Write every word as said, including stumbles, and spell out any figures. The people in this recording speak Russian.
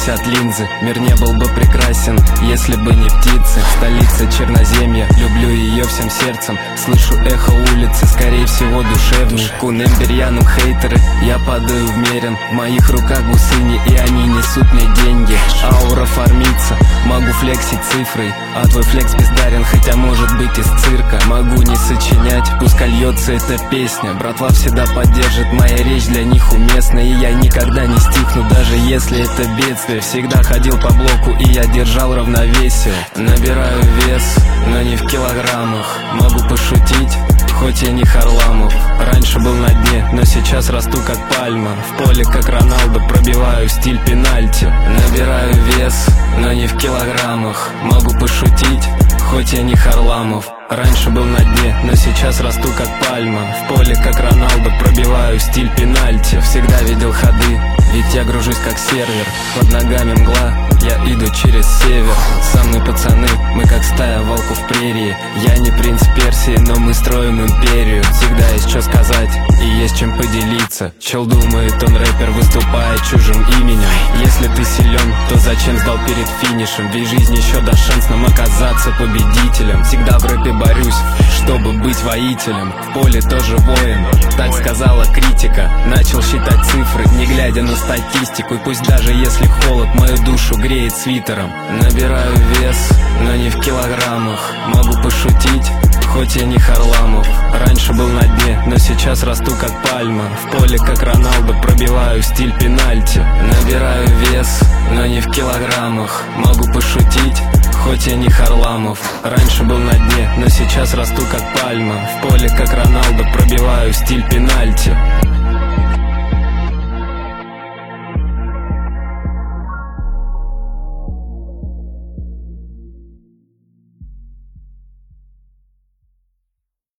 от линзы. Мир не был бы прекрасен, если бы не птицы. Столица Черноземья, люблю ее всем сердцем. Слышу эхо улицы, скорее всего душевный. Кунем берьяном хейтеры, я падаю в мерен. В моих руках гусыни, и они несут мне деньги. Аура фармится, могу флексить цифрой, а твой флекс бездарен, хотя может быть из цирка. Могу не сочинять, пускай льется эта песня. Братва всегда поддержит, моя речь для них уместна. И я никогда не стихну, даже если это бедствие. Всегда ходил по блоку, и я держал равновесие. Набираю вес, но не в килограммах. Могу пошутить, хоть я не Харламов. Раньше был на дне, но сейчас расту как пальма. В поле как Роналдо, пробиваю стиль пенальти. Набираю вес, но не в килограммах. Могу пошутить, хоть я не Харламов. Раньше был на дне, но сейчас расту как пальма. В поле как Роналдо, пробиваю стиль пенальти. Всегда видел ходы, ведь я гружусь как сервер. Под ногами мгла, я иду через север. Со мной пацаны, мы как стая волков в прерии. Я не принц Персии, но мы строим империю. Всегда есть что сказать и есть чем поделиться. Чел думает, он рэпер, выступая чужим именем. Если ты силен, то зачем сдал перед финишем? Ведь жизнь еще даст шанс нам оказаться победителем. Всегда в рэпе борюсь, чтобы быть воителем. В поле тоже воин, так сказала критика. Начал считать цифры, не глядя на статистику. И пусть даже если холод мою душу греет свитером. Набираю вес, но не в килограммах. Могу пошутить, хоть я не Харламов. Раньше был на дне, но сейчас расту как пальма. В поле как Роналдо, пробиваю стиль пенальти. Набираю вес, но не в килограммах. Могу пошутить, хоть я не Харламов. Раньше был на дне, но сейчас расту как пальма. В поле как Роналдо, пробиваю стиль пенальти.